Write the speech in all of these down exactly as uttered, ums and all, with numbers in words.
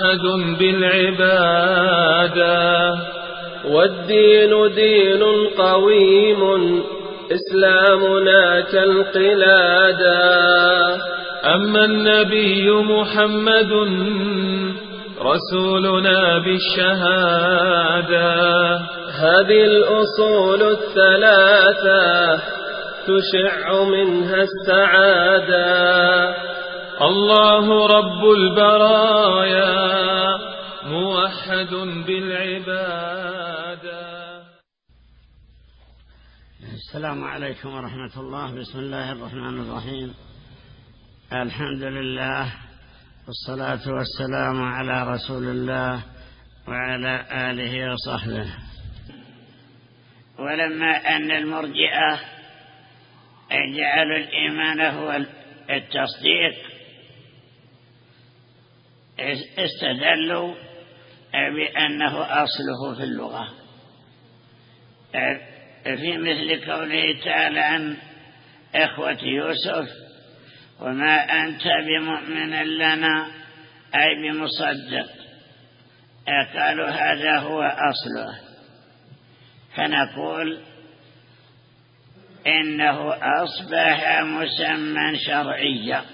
موحد بالعبادة والدين دين قويم إسلامنا كالقلادة أما النبي محمد رسولنا بالشهادة هذه الأصول الثلاثة تشع منها السعادة الله رب البرايا موحد بالعبادة. السلام عليكم ورحمة الله. بسم الله الرحمن الرحيم. الحمد لله والصلاة والسلام على رسول الله وعلى آله وصحبه. ولما أن المرجئة جعلوا الإيمان هو التصديق استدلوا بأنه أصله في اللغة في مثل قوله تعالى عن إخوة يوسف وما أنت بمؤمن لنا أي بمصدق قالوا هذا هو أصله فنقول إنه أصبح مسمى شرعيا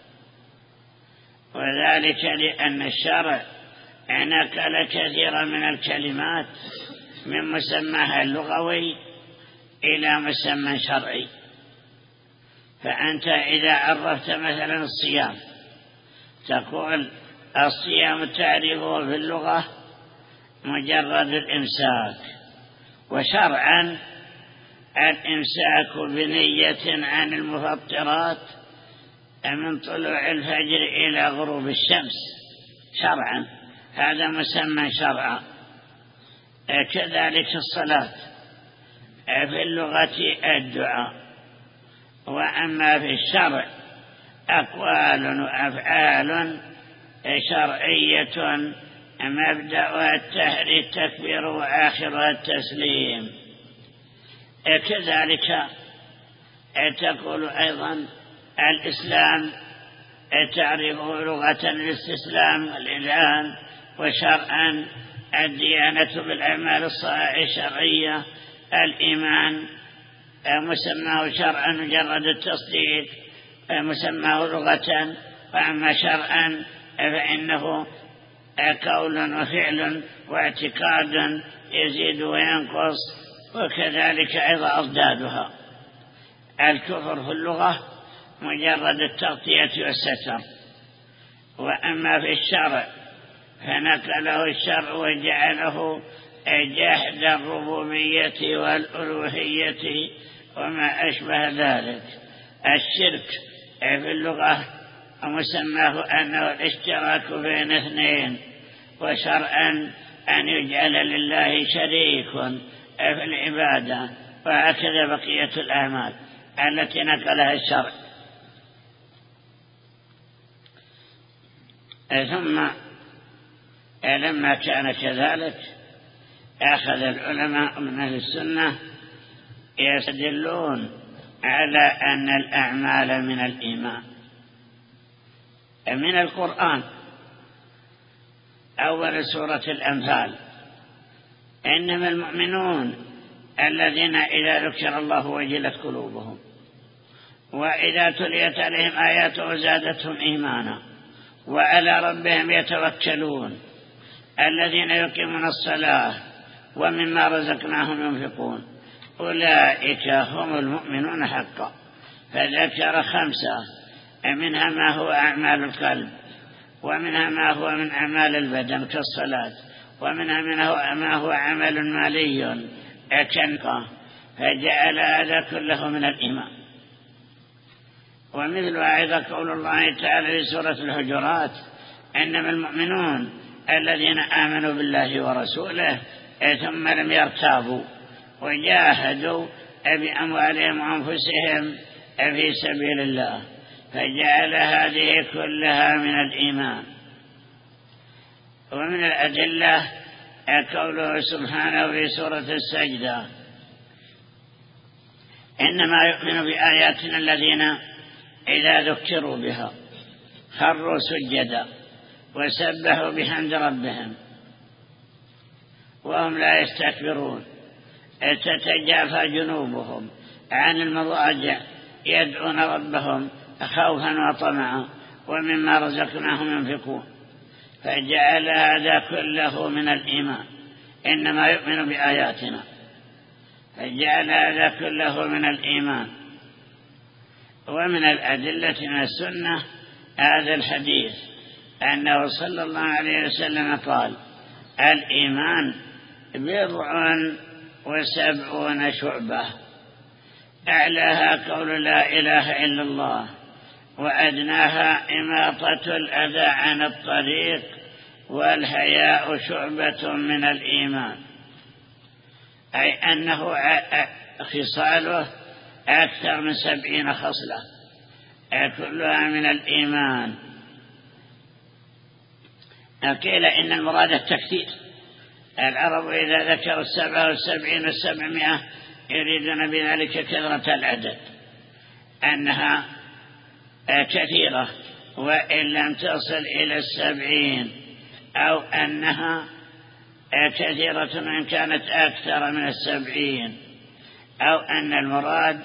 وذلك لأن الشرع نقل كثيرا من الكلمات من مسماها اللغوي إلى مسمى شرعي. فأنت إذا عرفت مثلا الصيام تقول الصيام تعرفه في اللغة مجرد الإمساك، وشرعا الإمساك بنية عن المفطرات من طلوع الفجر إلى غروب الشمس شرعا، هذا مسمى شرعا. كذلك الصلاة في اللغة الدعاء، وأما في الشرع أقوال وأفعال شرعية مبدأها التكبير وآخرها التسليم. كذلك تقول أيضا الإسلام تعرفه لغة الاستسلام والإذعان، وشرعا الديانة بالأعمال الشرعية. الإيمان مسماه شرعا مجرد التصديق مسماه لغة، وأما شرعا فإنه قول وفعل واعتقاد يزيد وينقص، وكذلك أيضا أضدادها. الكفر في اللغة مجرد التغطية والستر، وأما في الشرع فنقله الشرع وجعله جحد الربوبية والألوهية وما أشبه ذلك. الشرك في اللغة مسماه أنه الاشتراك بين اثنين، وشرعا أن يجعل لله شريك في العبادة، وهكذا بقية الأعمال التي نقلها الشرع. ثم لما كان كذلك أخذ العلماء من أهل السنة يستدلون على أن الأعمال من الإيمان. من القرآن أول سورة الأنفال إنما المؤمنون الذين إذا ذكر الله وجلت قلوبهم وإذا تليت عليهم آياته زادتهم إيمانا وعلى ربهم يتوكلون الذين يقيمون الصلاة ومما رزقناهم ينفقون أولئك هم المؤمنون حقا. فذكر خمسة منها ما هو أعمال القلب، ومنها ما هو من أعمال البدن كالصلاة، ومنها ما هو عمل مالي كالنقى، فجعل هذا كله من الإيمان. ومثل أيضا قول الله تعالى في سورة الحجرات إنما المؤمنون الذين آمنوا بالله ورسوله ثم لم يرتابوا وجاهدوا بأموالهم وأنفسهم في سبيل الله، فجعل هذه كلها من الإيمان. ومن الأدلة قوله سبحانه في سورة السجدة إنما يؤمن بآياتنا الذين إذا ذكروا بها خروا سجدا وسبحوا بحمد ربهم وهم لا يستكبرون تتجافى جنوبهم عن المضاجع يدعون ربهم خوفا وطمعا ومما رزقناهم ينفقون. فجعل هذا كله من الإيمان، إنما يؤمن بآياتنا، فجعل هذا كله من الإيمان. ومن الأدلة من السنة هذا الحديث أنه صلى الله عليه وسلم قال: الإيمان بضع وسبعون شعبة، أعلاها قول لا إله إلا الله، وأدناها إماطة الأذى عن الطريق، والحياء شعبة من الإيمان. أي أنه خصاله أكثر من سبعين خصلة كلها من الإيمان. قيل إن المراد التكثير، العرب إذا ذكروا السبعة والسبعين والسبعمائة يريدون بذلك كثرة العدد، أنها كثيرة وإن لم تصل إلى السبعين، أو أنها كثيرة وإن كانت أكثر من السبعين، أو أن المراد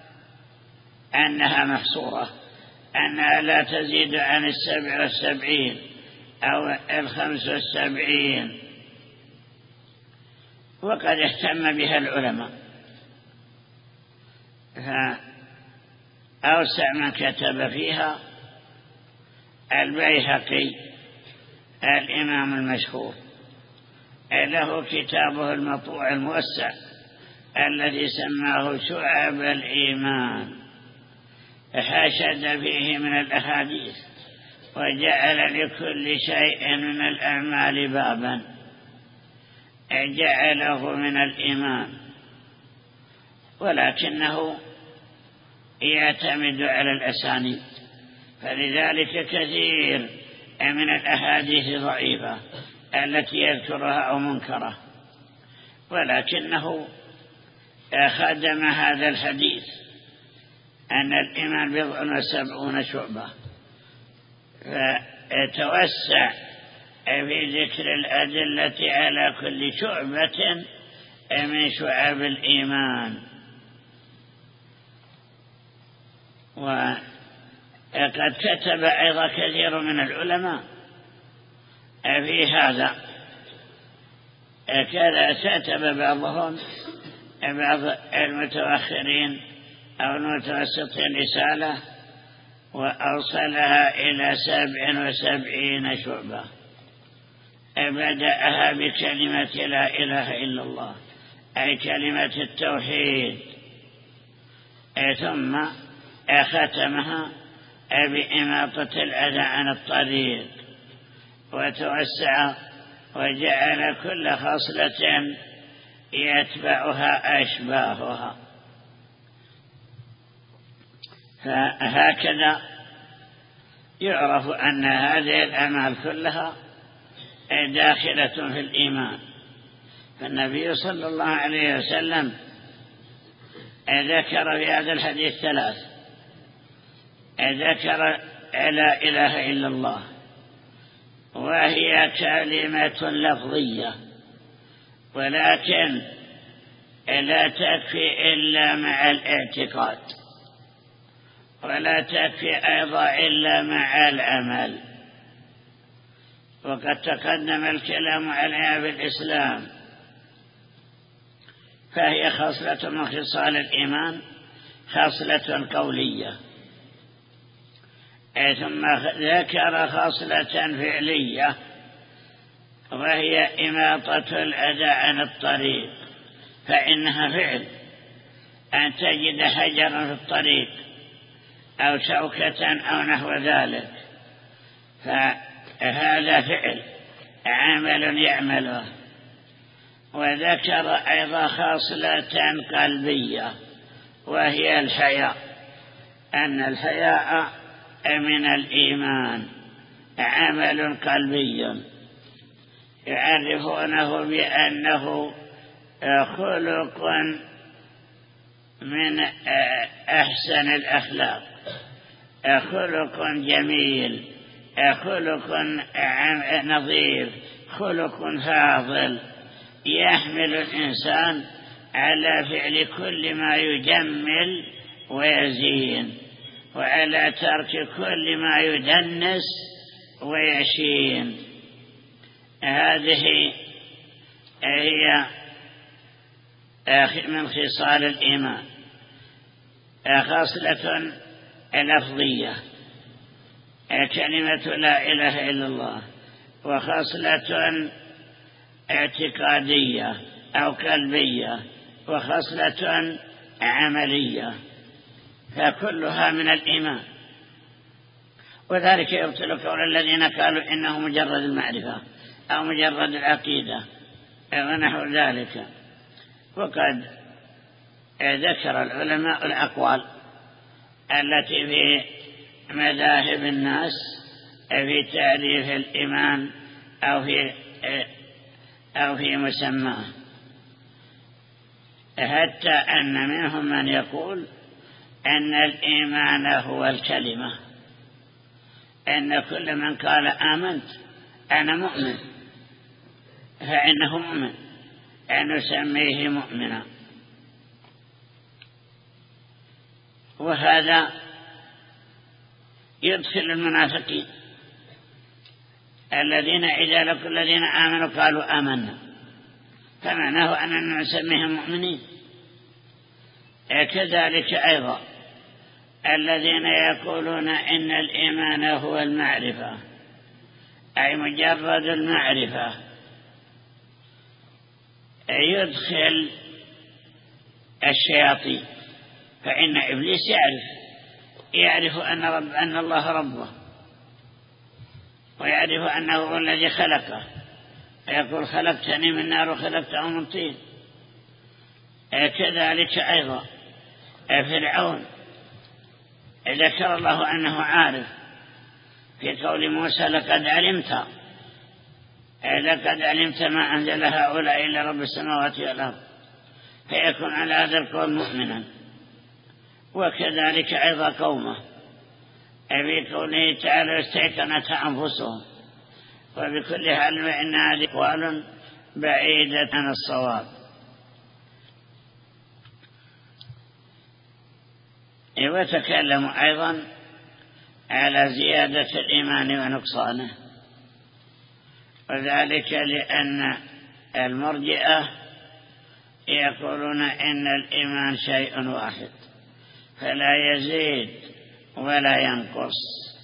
أنها محصورة، أنها لا تزيد عن السبع والسبعين أو الخمس والسبعين. وقد اهتم بها العلماء، فأوسع من كتب فيها البيهقي الإمام المشهور، له كتابه المطبوع الموسع الذي سماه شعب الإيمان، حشد فيه من الأحاديث وجعل لكل شيء من الأعمال بابا جعله من الإيمان، ولكنه يعتمد على الأسانيد، فلذلك كثير من الأحاديث ضعيفة التي يذكرها أو منكرة، ولكنه خدم هذا الحديث أن الإيمان بضع وسبعون شعبة، فتوسع في ذكر الأدلة على كل شعبة من شعب الإيمان. وقد كتب أيضا كثير من العلماء في هذا، كذا كتب بعضهم بعض المتأخرين أو المتوسطين رسالة وأوصلها إلى سبع وسبعين شعبة، بدأها بكلمة لا إله إلا الله، أي كلمة التوحيد، ثم ختمها بإماطة الأذى عن الطريق، وتوسع وجعل كل خصلة يتبعها أشباهها. فهكذا يعرف أن هذه الأعمال كلها داخلة في الإيمان. فالنبي صلى الله عليه وسلم ذكر في هذا الحديث ثلاث، ذكر لا إله إلا الله، وهي كلمة لفظية ولكن لا تكفي إلا مع الاعتقاد، ولا تكفي أيضا إلا مع العمل. وقد تقدم الكلام عليها بالإسلام، فهي خصلة من خصال الإيمان، خصلة قولية، ثم ذكر خصلة فعلية وهي إماطة الأذى عن الطريق، فإنها فعل، أن تجد حجرا في الطريق أو شوكة أو نحو ذلك، فهذا فعل، عمل يعمله. وذكر أيضا خاصلة قلبية وهي الحياء، أن الحياء من الإيمان، عمل قلبي يعرفونه بأنه خلق من أحسن الأخلاق، خلق جميل خلق نظيف، خلق فاضل يحمل الإنسان على فعل كل ما يجمل ويزين، وعلى ترك كل ما يدنس ويشين. هذه هي من خصال الإيمان. خاصلة لفظية كلمة لا إله إلا الله، وخاصلة اعتقادية أو قلبية، وخاصلة عملية، فكلها من الإيمان. وذلك يبطل قول الذين قالوا إنه مجرد المعرفة أو مجرد العقيدة ونحو ذلك. وقد ذكر العلماء الأقوال التي في مذاهب الناس في تعريف الإيمان أو في أو في مسماه، حتى أن منهم من يقول أن الإيمان هو الكلمة، أن كل من قال آمنت أنا مؤمن فإنه مؤمن، أن نسميه مؤمنا. وهذا يدخل المنافقين الذين إذا لقوا الذين آمنوا قالوا آمنا، فمعناه أننا نسميهم مؤمنين. كذلك أيضا الذين يقولون إن الإيمان هو المعرفة، أي مجرد المعرفة، يدخل الشياطين، فإن إبليس يعرف يعرف أن, رب أن الله ربه، ويعرف أنه هو الذي خلقه، يقول خلقتني من نار وخلقته من طين. كذلك أيضا فرعون ذكر الله أنه عارف في قول موسى لقد علمت لقد علمت ما أنزل هؤلاء إلا رب السماوات والأرض، فيكون على هذا القول مؤمنا. وكذلك أيضا قومه في قوله تعالى استيقنت أنفسهم، وبكل حال فإن هذه أقوال بعيدة عن الصواب. وتكلم أيضا على زيادة الإيمان ونقصانه، وذلك لأن المرجئة يقولون إن الإيمان شيء واحد فلا يزيد ولا ينقص،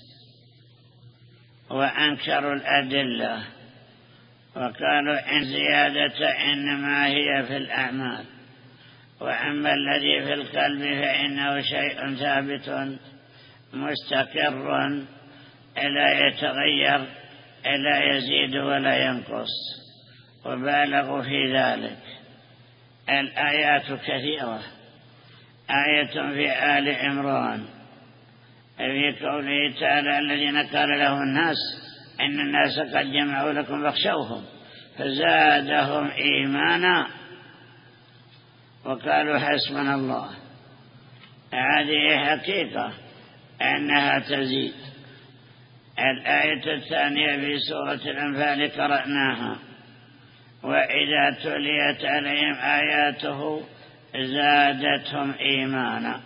وأنكروا الأدلة وقالوا إن زيادة إنما هي في الأعمال، وأما الذي في القلب فإنه شيء ثابت مستقر لا يتغير لا يزيد ولا ينقص، وبالغوا في ذلك. الآيات كثيرة، آية في آل عمران في قوله تعالى الذين قال لهم الناس إن الناس قد جمعوا لكم فاخشوهم فزادهم إيمانا وقالوا حسبنا الله. هذه حقيقة أنها تزيد. الآية الثانية في سورة الأنفال قرأناها وإذا تليت عليهم آياته زادتهم إيمانا.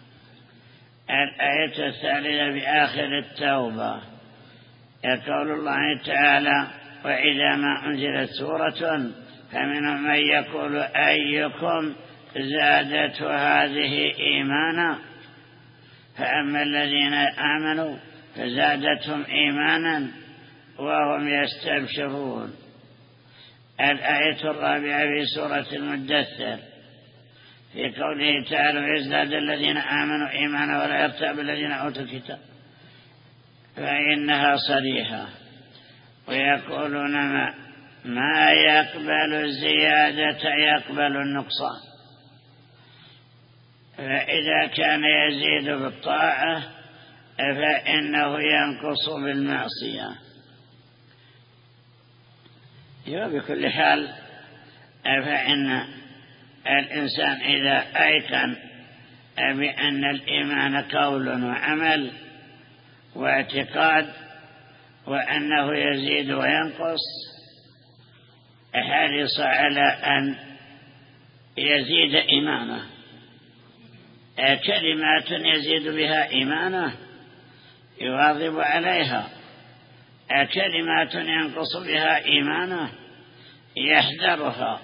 الآية الثالثة في آخر التوبة يقول الله تعالى وإذا ما أنزلت سورة فمنهم من يقول أيكم زادته هذه إيمانا، فأما الذين آمنوا فزادتهم إيمانا وهم يستبشرون. الآية الرابعة في سورة المدثر في قوله تعالى ويزداد الذين آمنوا إيمانا ولا يرتاب الذين أوتوا الكتاب، فإنها صريحة. ويقولون ما, ما يقبل الزيادة يقبل النقصان، فإذا كان يزيد بالطاعة فإنه ينقص بالمعصية. بكل حال فإن الإنسان إذا أيقن بأن الإيمان قول وعمل واعتقاد وأنه يزيد وينقص حرص على أن يزيد إيمانه. كلمات يزيد بها إيمانه يواظب عليها، كلمات ينقص بها إيمانه يحذرها.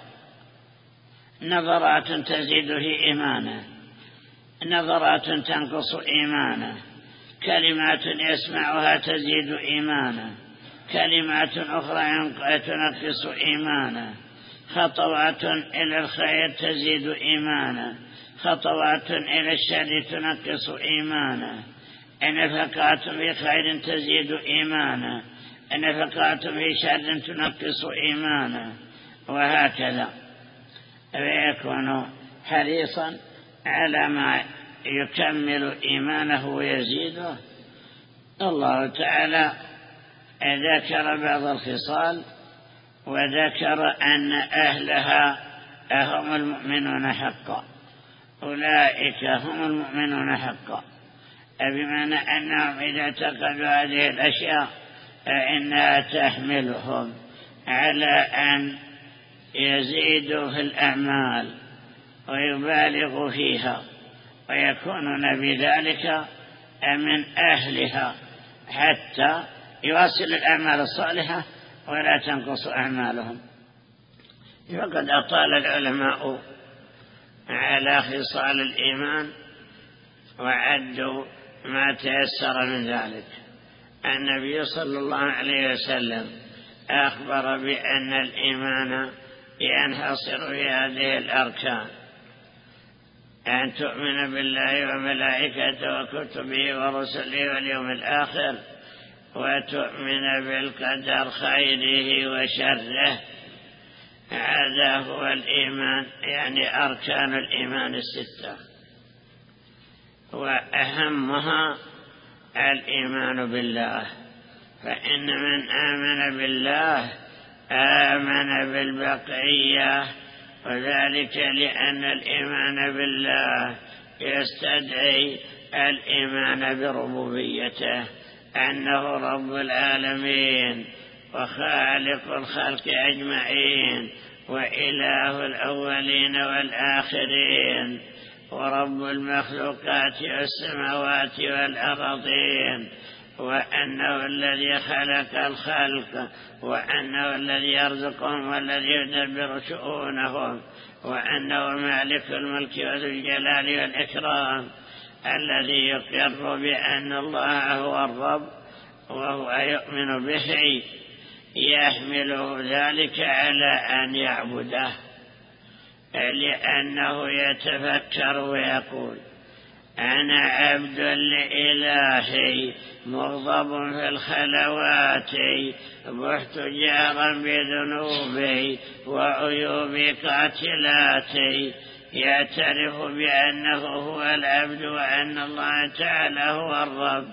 نظرات تزيد في إيمانه، نظرات تنقص إيمانه، كلمات يسمعها تزيد إيمانه، كلمات أخرى تنقص إيمانه، خطوات إلى الخير تزيد إيمانه، خطوات إلى الشر تنقص إيمانه، نفقات في خير تزيد إيمانه، نفقات في شر تنقص إيمانه، وهكذا. ويكون حريصا على ما يكمل إيمانه ويزيده. الله تعالى ذكر بعض الخصال وذكر أن أهلها هم المؤمنون حقا، أولئك هم المؤمنون حقا، بمعنى أنهم إذا اعتقدوا هذه الأشياء فإنها تحملهم على أن يزيدوا في الأعمال ويبالغوا فيها ويكونون بذلك من أهلها، حتى يواصل الأعمال الصالحة ولا تنقص أعمالهم. وقد أطال العلماء على خصال الإيمان وعدوا ما تيسر من ذلك. النبي صلى الله عليه وسلم أخبر بأن الإيمان ينحصر في هذه الأركان: أن تؤمن بالله وملائكته وكتبه ورسله واليوم الآخر، وتؤمن بالقدر خيره وشره. هذا هو الإيمان، يعني أركان الإيمان الستة، وأهمها الإيمان بالله. فإن من آمن بالله آمن بالبقية، وذلك لأن الإيمان بالله يستدعي الإيمان بربوبيته، أنه رب العالمين وخالق الخلق أجمعين وإله الأولين والآخرين ورب المخلوقات والسماوات والأرضين، وأنه الذي خلق الخلق، وأنه الذي يرزقهم والذي يدبر شؤونهم، وأنه مالك الملك وذو الجلال والإكرام، الذي يقر بأن الله هو الرب وهو يؤمن به، يحمله ذلك على أن يعبده، لأنه يتفكر ويقول: أنا عبد لإلهي مغضب في الخلوات، بحت جارا بذنوبي وعيوبي قاتلاتي. يعترف بأنه هو العبد وأن الله تعالى هو الرب،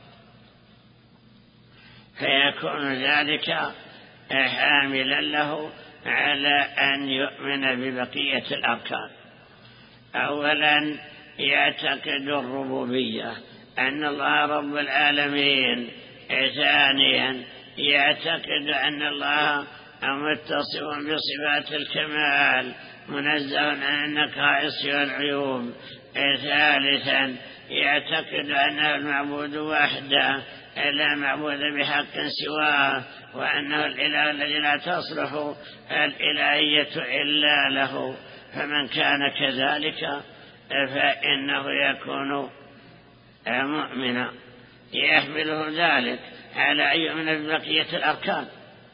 فيكون ذلك حاملا له على أن يؤمن ببقية الأركان. أولا يعتقد الربوبية، أن الله رب العالمين. ثانيا يعتقد أن الله متصف بصفات الكمال منزه عن النقائص والعيوب. ثالثا يعتقد أنه المعبود وحده لا معبود بحق سواه، وأنه الإله الذي لا تصلح الإلهية إلا له. فمن كان كذلك فإنه يكون مؤمنا، يحمله ذلك على أن يؤمن ببقية الأركان.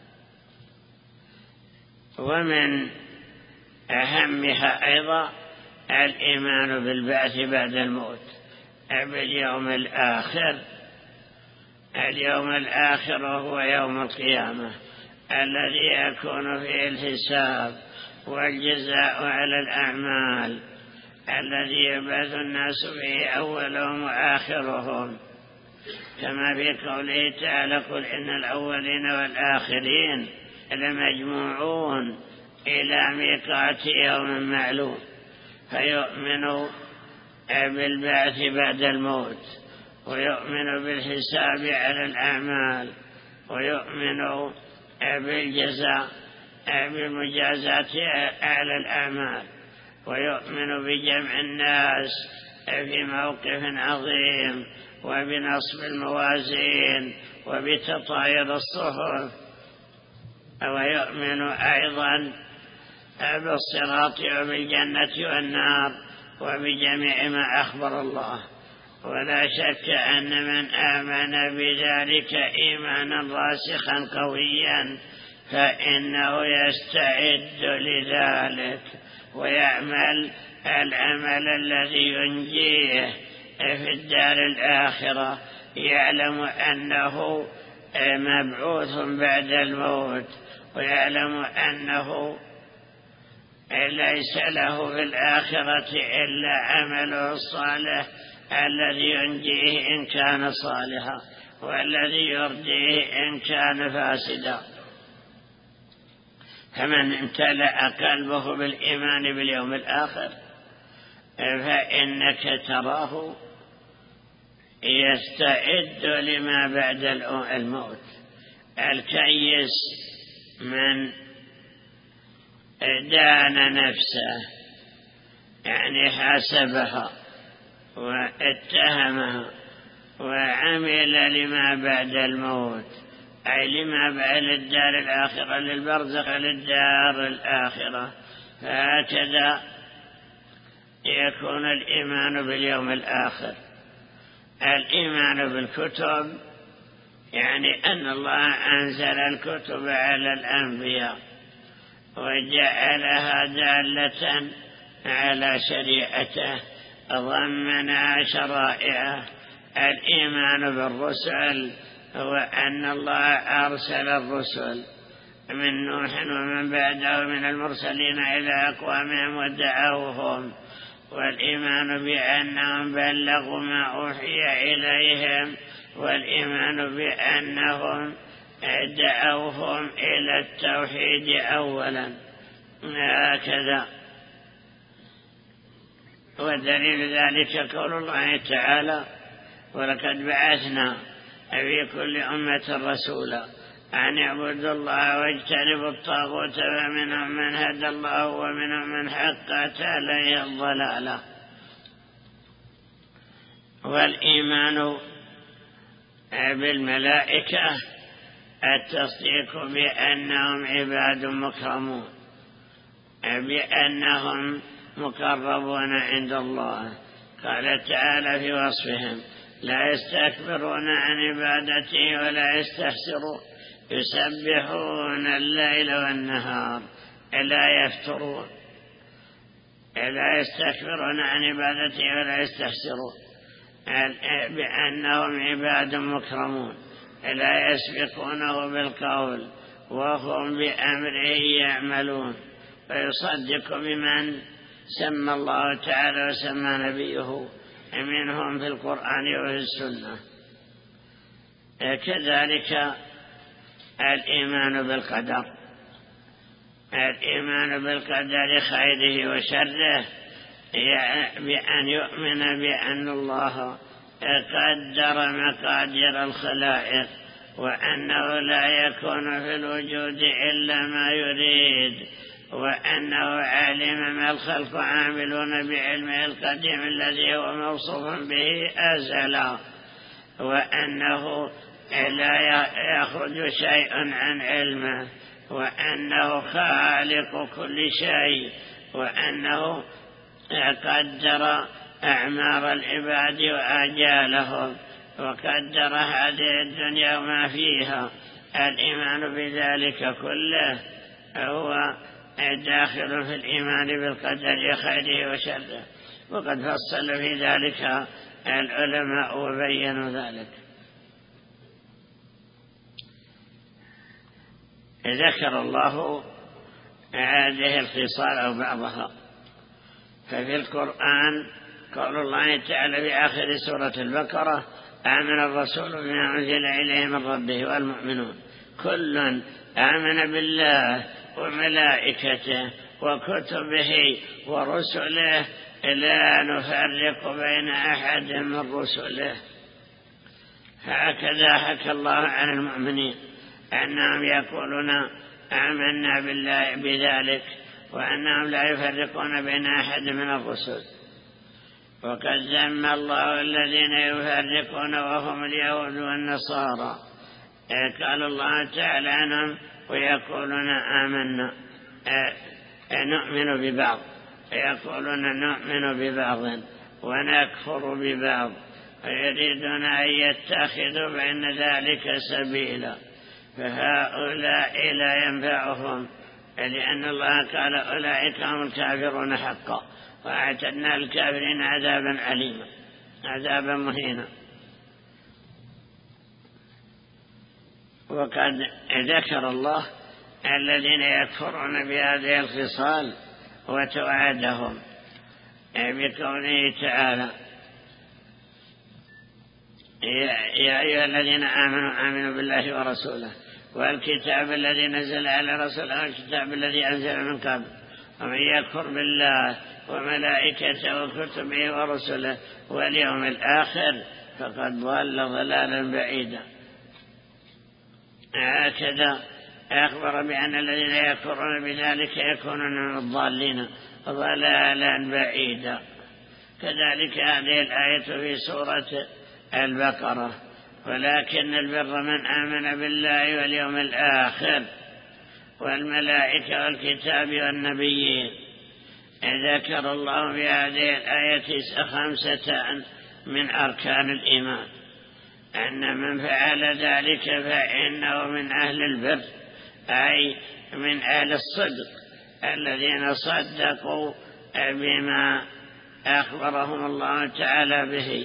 ومن أهمها أيضا الإيمان بالبعث بعد الموت، باليوم الآخر. اليوم الآخر هو يوم القيامة الذي يكون فيه الحساب والجزاء على الأعمال، الذي يبعث الناس فيه أولهم وآخرهم، كما في قوله تعالى: قل إن الأولين والآخرين لمجموعون إلى ميقات يوم معلوم. فيؤمن بالبعث بعد الموت، ويؤمن بالحساب على الأعمال، ويؤمن بالجزاء بمجازات أعلى الأعمال، ويؤمن بجمع الناس في موقف عظيم، وبنصب الموازين، وبتطاير الصحف، ويؤمن أيضا بالصراط وبالجنة والنار وبجميع ما أخبر الله. ولا شك أن من آمن بذلك إيمانا راسخا قويا فإنه يستعد لذلك ويعمل العمل الذي ينجيه في الدار الآخرة، يعلم أنه مبعوث بعد الموت، ويعلم أنه ليس له في الآخرة إلا عمله الصالح الذي ينجيه إن كان صالحا، والذي يرضيه إن كان فاسدا. فمن امتلأ قلبه بالإيمان باليوم الآخر فإنك تراه يستعد لما بعد الموت. الكيس من دان نفسه، يعني حاسبها واتهمها وعمل لما بعد الموت، أي لما بعد الدار الآخرة، للبرزخ للدار الآخرة. فهكذا يكون الإيمان باليوم الآخر. الإيمان بالكتب يعني أن الله أنزل الكتب على الأنبياء وجعلها دالة على شريعته، ضمنها شرائعه. الإيمان بالرسل هو أن الله أرسل الرسل من نوح ومن بعده من المرسلين إلى أقوامهم ودعوهم، والإيمان بأنهم بلغوا ما أوحي إليهم، والإيمان بأنهم دعوهم إلى التوحيد أولا. هكذا. ودليل ذلك قول الله تعالى: ولقد بعثنا في كل أمة رسولا أن اعبدوا الله واجتنبوا الطاغوت، فمنهم من هدى الله ومنهم من حقت عليه الضلالة. والإيمان بالملائكة التصديق بأنهم عباد مكرمون، بأنهم مقربون عند الله. قال تعالى في وصفهم: لا يستكبرون عن عبادته ولا يستحسرون، يسبحون الليل والنهار لا يفترون. لا يستكبرون عن عبادته ولا يستحسرون، بأنهم عباد مكرمون، لا يسبقونه بالقول وهم بأمره يعملون. ويصدق بمن سمى الله تعالى وسمى نبيه منهم في القرآن وفي السنة. كذلك الإيمان بالقدر، الإيمان بالقدر خيره وشره، بأن يؤمن بأن الله قدر مقادير الخلائق، وأنه لا يكون في الوجود إلا ما يريد، وأنه علم ما الخلق عاملون بعلمه القديم الذي هو موصوف به أزلا، وأنه لا يخرج شيء عن علمه، وأنه خالق كل شيء، وأنه قدر أعمار العباد وآجالهم، وقدر هذه الدنيا وما فيها. الإيمان بذلك كله هو داخل في الإيمان بالقدر خيره وشره، وقد فصل في ذلك العلماء وبينوا ذلك. ذكر الله هذه الخصال أو بعضها. ففي القرآن قول الله تعالى في آخر سورة البقرة: آمن الرسول بما أنزل إليه من ربه والمؤمنون كل آمن بالله وملائكته وكتبه ورسله لا نفرق بين أحد من رسله. هكذا حكى الله عن المؤمنين أنهم يقولون آمنا بالله بذلك، وأنهم لا يفرقون بين أحد من الرسل. وقد ذم الله الذين يفرقون وهم اليهود والنصارى، قال الله تعالى عنهم ويقولون آمنا نؤمن ببعض، ويقولون نؤمن ببعض ونكفر ببعض، ويريدون أن يتخذوا بين ذلك سبيلا، فهؤلاء لا ينفعهم، لأن الله قال أولئك هم الكافرون حقا، وأعتدنا الكافرين عذابا أليما عذابا مهينا. وقد ذكر الله الذين يكفرون بهذه الخصال وتوعدهم بقوله تعالى يا أيها الذين آمنوا آمنوا بالله ورسوله والكتاب الذي نزل على رسوله والكتاب الذي أنزل من قبل، ومن يكفر بالله وملائكته وكتبه ورسله واليوم الآخر فقد ضل ضلالا بعيدا. هكذا أخبر بأن الذين يكفرون بذلك يكونون من الضالين ضلالا بعيدا. كذلك هذه الآية في سورة البقرة ولكن البر من آمن بالله واليوم الآخر والملائكة والكتاب والنبيين. ذكر الله في هذه الآية خمسة من أركان الإيمان، أن من فعل ذلك فإنه من أهل البر، أي من أهل الصدق الذين صدقوا بما أخبرهم الله تعالى به،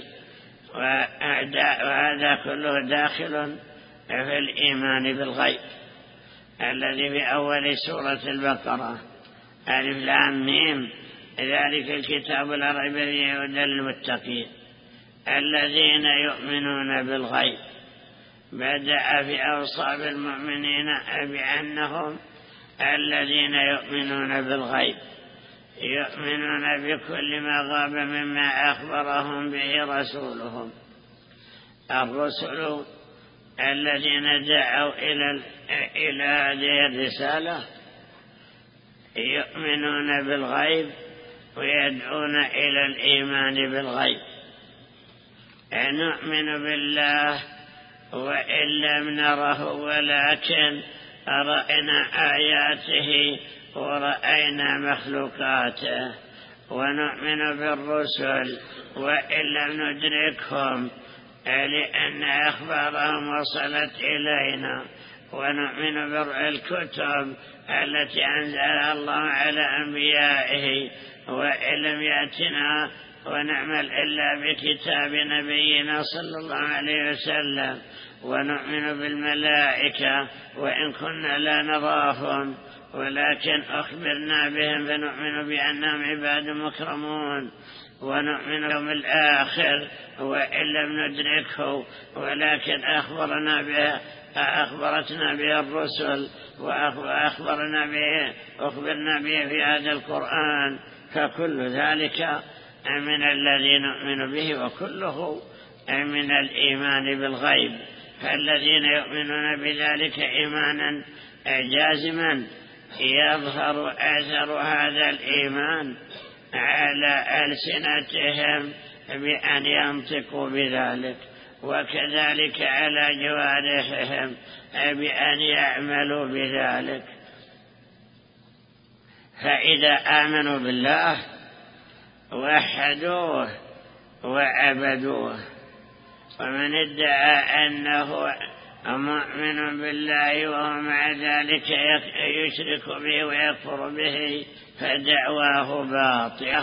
وهذا كله داخل في الإيمان بالغيب الذي في أول سورة البقرة ألف لام ميم ذلك الكتاب لا ريب فيه هدى للمتقين الذين يؤمنون بالغيب. بدأ في أوصاف المؤمنين بأنهم الذين يؤمنون بالغيب، يؤمنون بكل ما غاب مما أخبرهم به رسولهم. الرسل الذين دعوا إلى إلى هذه الرسالة يؤمنون بالغيب ويدعون إلى الإيمان بالغيب. نؤمن بالله وإن لم نره ولكن رأينا آياته ورأينا مخلوقاته، ونؤمن بالرسل وإن لم ندركهم لأن أخبارهم وصلت إلينا، ونؤمن بالكتب التي أنزلها الله على أنبيائه وإن لم يأتنا ونعمل إلا بكتاب نبينا صلى الله عليه وسلم، ونؤمن بالملائكة وإن كنا لا نراهم ولكن أخبرنا بهم فنؤمن بأنهم عباد مكرمون، ونؤمن باليوم الآخر وإن لم ندركه ولكن أخبرنا به أخبرتنا به الرسل وأخبرنا به أخبرنا به في هذا القرآن، فكل ذلك من الذي نؤمن به وكله من الإيمان بالغيب. فالذين يؤمنون بذلك إيمانا جازما يظهر أثر هذا الإيمان على ألسنتهم بأن ينطقوا بذلك، وكذلك على جوارحهم بأن يعملوا بذلك. فإذا آمنوا بالله وحدوه وعبدوه، ومن ادعى أنه مؤمن بالله وهو مع ذلك يشرك به ويكفر به فدعواه باطلة.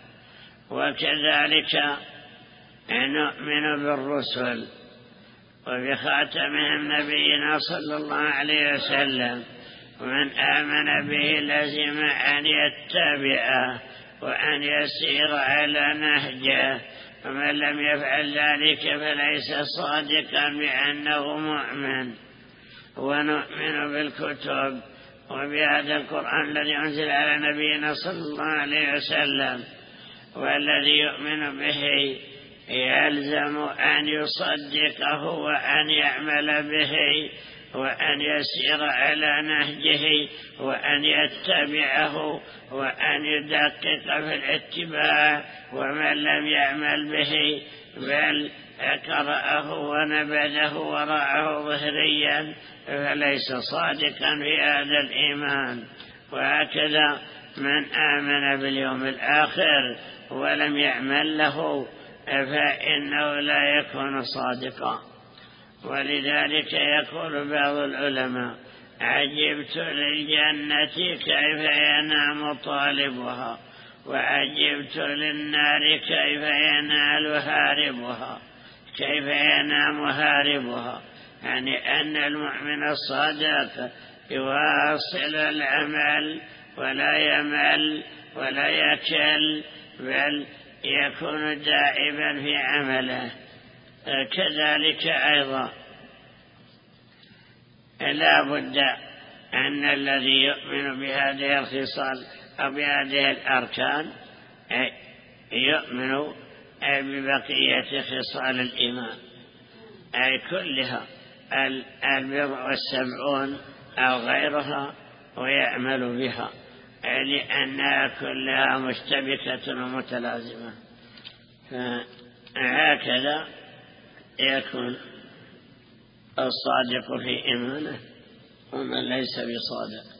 وكذلك نؤمن بالرسل وبخاتمهم نبينا صلى الله عليه وسلم، ومن آمن به لازم أن يتبعه وأن يسير على نهجه، ومن لم يفعل ذلك فليس صادقا بأنه مؤمن. ونؤمن بالكتب وبهذا القرآن الذي أنزل على نبينا صلى الله عليه وسلم، والذي يؤمن به يلزم أن يصدقه وأن يعمل به وأن يسير على نهجه وأن يتبعه وأن يدقق في الاتباع، ومن لم يعمل به بل قرأه ونبذه ورعه ظهريا فليس صادقا في هذا الإيمان. وهكذا من آمن باليوم الآخر ولم يعمل له فإنه لا يكون صادقا. ولذلك يقول بعض العلماء: عجبت للجنة كيف ينام طالبها، وعجبت للنار كيف ينال هاربها كيف ينام هاربها. يعني أن المؤمن الصادق يواصل العمل ولا يمل ولا يكل، بل يكون دائما في عمله. كذلك أيضا لا بد أن الذي يؤمن بهذه الخصال أو بهذه الأركان يؤمن ببقية خصال الإيمان أي كلها، البضع والسبعون أو غيرها، ويعمل بها لأنها كلها مشتبكة ومتلازمة. فهكذا يكون الصادق في إيمانه ومن ليس بصادق.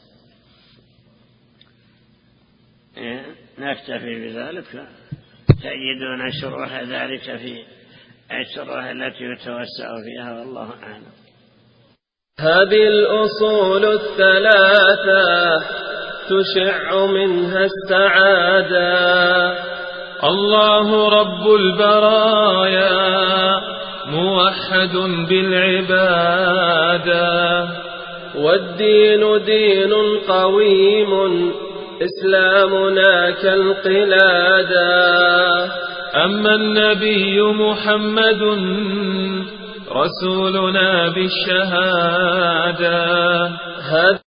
نكتفي بذلك، تجدون شروح ذلك في الشروح التي يتوسع فيها، والله أعلم. هذه الأصول الثلاثة تشع منها السعادة. الله رب البرايا موحد بالعبادة، والدين دين قويم إسلامنا كالقلادة. أما النبي محمد رسولنا بالشهادة